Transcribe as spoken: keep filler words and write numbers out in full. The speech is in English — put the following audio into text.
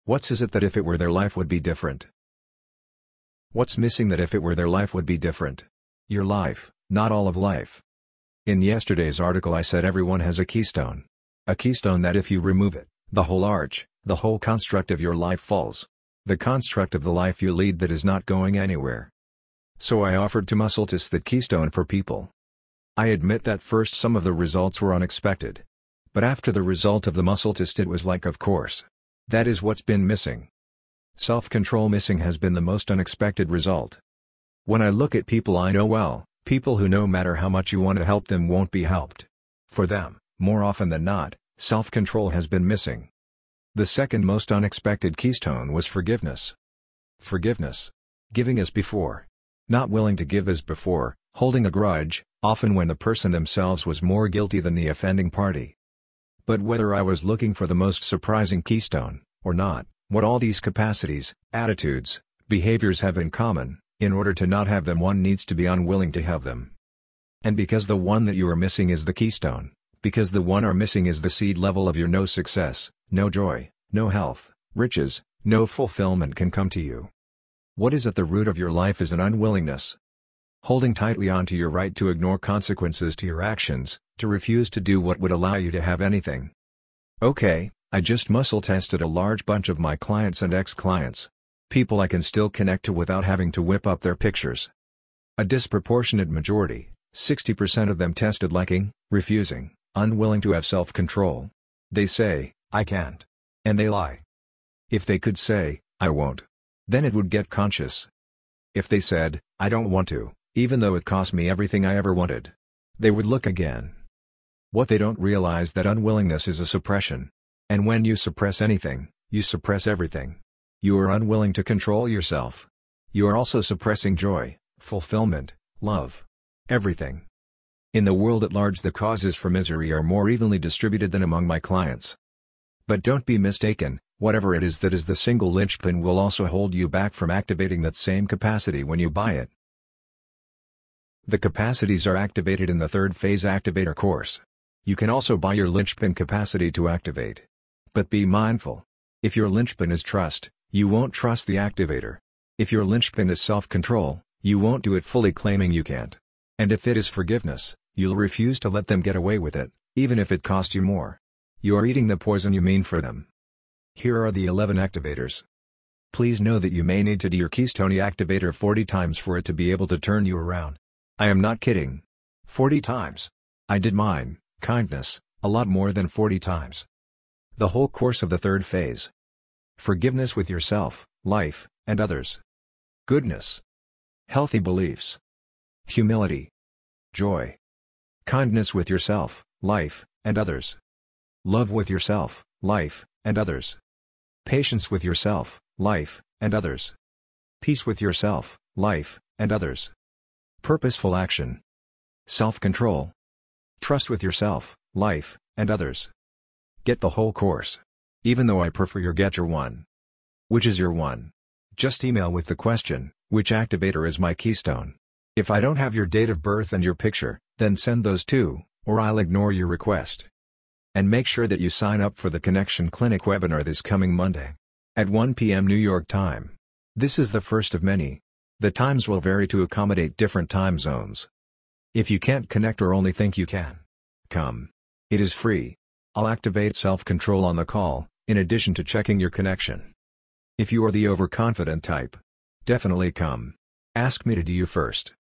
What's is it that if it were their life would be different? What's missing that if it were their life would be different? Your life, not all of life. In yesterday's article I said everyone has a keystone. A keystone that if you remove it, the whole arch, the whole construct of your life falls. The construct of the life you lead that is not going anywhere. So I offered to muscle test that keystone for people. I admit that first some of the results were unexpected. But after the result of the muscle test it was like, of course. That is what's been missing. Self-control missing has been the most unexpected result. When I look at people I know well, people who no matter how much you want to help them won't be helped. For them, more often than not, self-control has been missing. The second most unexpected keystone was forgiveness. Forgiveness. Giving as before. Not willing to give as before, holding a grudge, often when the person themselves was more guilty than the offending party. But whether I was looking for the most surprising keystone, or not, what all these capacities, attitudes, behaviors have in common, in order to not have them one needs to be unwilling to have them. And because the one that you are missing is the keystone, because the one are missing is the seed level of your no success, no joy, no health, riches, no fulfillment can come to you. What is at the root of your life is an unwillingness. Holding tightly onto your right to ignore consequences to your actions, to refuse to do what would allow you to have anything. Okay, I just muscle tested a large bunch of my clients and ex-clients. People I can still connect to without having to whip up their pictures. A disproportionate majority, sixty percent of them tested liking, refusing, unwilling to have self-control. They say, I can't. And they lie. If they could say, I won't. Then it would get conscious. If they said, I don't want to, even though it cost me everything I ever wanted, they would look again. What they don't realize that unwillingness is a suppression. And when you suppress anything, you suppress everything. You are unwilling to control yourself. You are also suppressing joy, fulfillment, love. Everything. In the world at large the causes for misery are more evenly distributed than among my clients. But don't be mistaken, whatever it is that is the single linchpin will also hold you back from activating that same capacity when you buy it. The capacities are activated in the third phase activator course. You can also buy your linchpin capacity to activate. But be mindful. If your linchpin is trust, you won't trust the activator. If your linchpin is self-control, you won't do it fully claiming you can't. And if it is forgiveness, you'll refuse to let them get away with it, even if it costs you more. You are eating the poison you mean for them. Here are the eleven activators. Please know that you may need to do your Keystone activator forty times for it to be able to turn you around. I am not kidding. forty times. I did mine, kindness, a lot more than forty times. The whole course of the third phase. Forgiveness with yourself, life, and others. Goodness. Healthy beliefs. Humility. Joy. Kindness with yourself, life, and others. Love with yourself, life, and others. Patience with yourself, life, and others. Peace with yourself, life, and others. Purposeful action. Self-control. Trust with yourself, life, and others. Get the whole course. Even though I prefer your get your one. Which is your one? Just email with the question, which activator is my keystone? If I don't have your date of birth and your picture, then send those too, or I'll ignore your request. And make sure that you sign up for the Connection Clinic webinar this coming Monday. At one p m New York time. This is the first of many. The times will vary to accommodate different time zones. If you can't connect or only think you can, come. It is free. I'll activate self-control on the call, in addition to checking your connection. If you are the overconfident type, definitely come. Ask me to do you first.